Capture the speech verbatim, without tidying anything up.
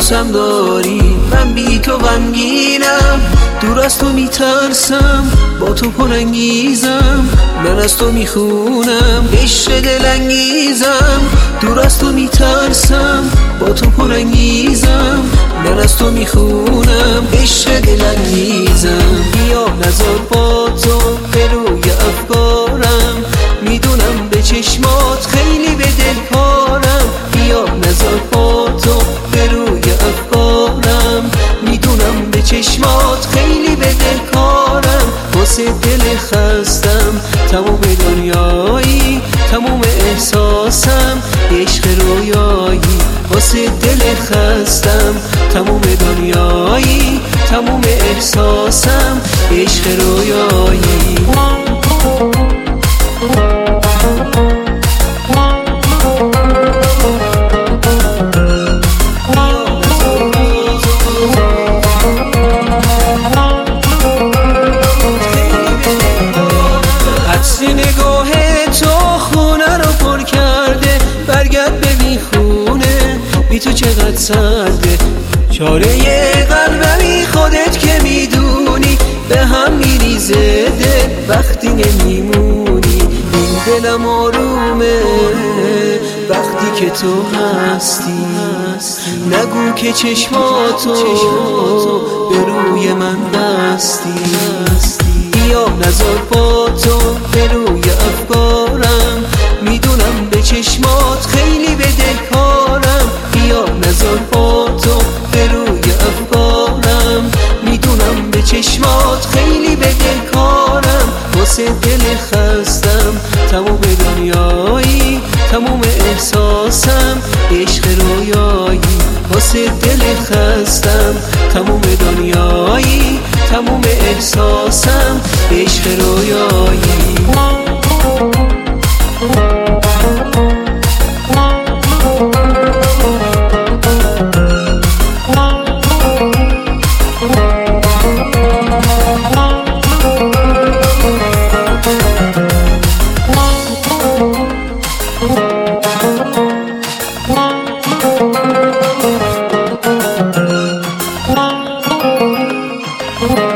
دوستم داری، من بی تو غمگینم، دور از تو میترسم، با تو پرانگیزم، من از تو میخونم عشق دلانگیزم، دور از تو میترسم، با تو پرانگیزم، من از تو میخونم عشق دلانگیزم. بیا نزار با تو به روی افکارم، میدونم به چشمات خیلی به دل کارم، بیا نزار با تو به روی افکارم، میدونم به چشمات خیلی به دل کارم، واسه دل خستم تموم دنیایی، تموم احساسم عشق رویایی، واسه دل خستم تموم دنیایی، تموم احساسم عشق رویایی. نگاه تو خونه رو پر کرده، برگرد ببین خونه بی تو چقدر سرده، چاره قلبمی خودت که میدونی، به هم میریزه دل وقتی نمیمونی، این دلم آرومه وقتی که تو هستی، نگو که چشماتو به روی من بستی، بیا نزار با تو به روی افکارم، میدونم به چشمات خیلی به دل کارم، بیا نزار با تو به روی افکارم، میدونم به چشمات خیلی به دل کارم، واسه دل خستم تموم دنیایی، تموم احساسم عشق رویایی، واسه دل خستم تموم دنیایی، تموم احساسم عشق رویایی. Oh